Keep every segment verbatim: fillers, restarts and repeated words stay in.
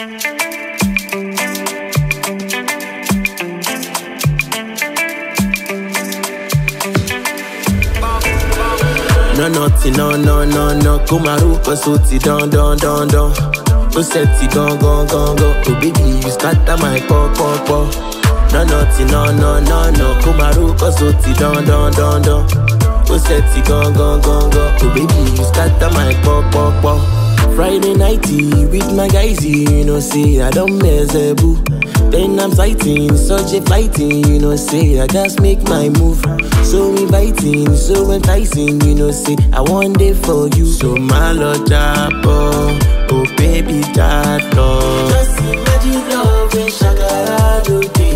No nothing, no, no, no, no. Kumaru, Kosuti, don, don, don, don. Oseti, gon, gon, gon, gon. Oh baby, you scatter my pop, pop, pop. No nothing, no, no, no, no. Kumaru, Kosuti, don, don, don, don. Oseti, gon, gon, gon, gon. Oh baby, you scatter my pop, pop, pop. Friday nighty with my guys, you know, say I don't mess a boo. Then I'm sighting, such a fighting, you know, say I just make my move. So inviting, so enticing, you know, say I want it for you. So my lord, oh, oh baby, that love. Just imagine love in Shakara, no day.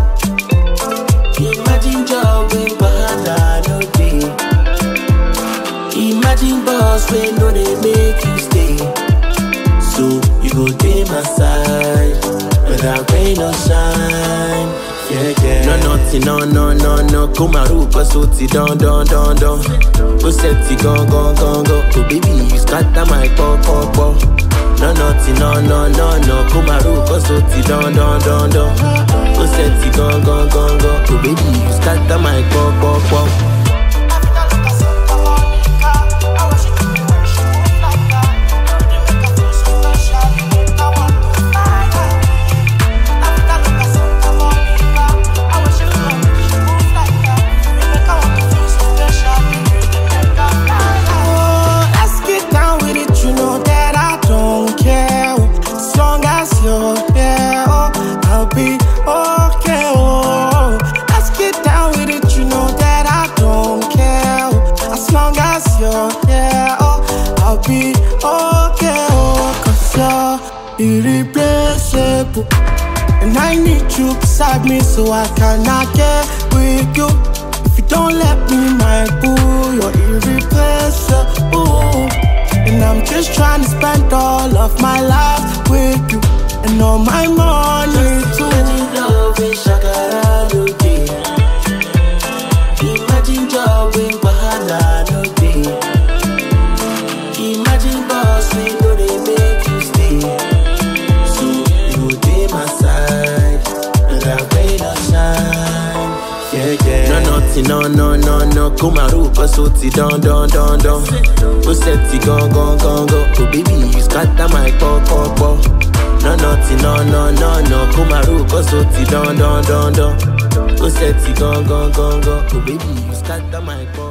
Imagine job in Bahada, no day. Imagine boss when no they make you stay. So you go take my side, without rain or shine. Yeah, yeah. No nothing, no, no, no, no. Kumaru, Kosuti, don, don, don, don. Oseti, gon, gon, gon, gon. Oh baby, you scatter my pop, pop, pop. No nothing, no, no, no, no. Kumaru, Kosuti, don, don, don, don. Oseti, gon, gon, gon, gon. Oh baby, you scatter my pop, pop, pop. Irreplaceable, and I need you beside me so I cannot get with you. If you don't let me, my boo, you're irreplaceable. And I'm just trying to spend all of my life with you, and all my money too. Imagine love in Shakara, no day. Imagine job in Bahana, no day. Imagine boss, we know they make you stay. Yeah, yeah. No nothing, no, no, no, no. Kumaru, Kosuti, don, don, don, don. Oseti, gon, gon, gon, gon. Oh baby, you scatter my pop, pop, pop. No nothing, no, no, no, no. Kumaru, Kosuti, don, don, don, don. Oseti, gon, gon, gon, gon. Oh baby, you scatter my pop.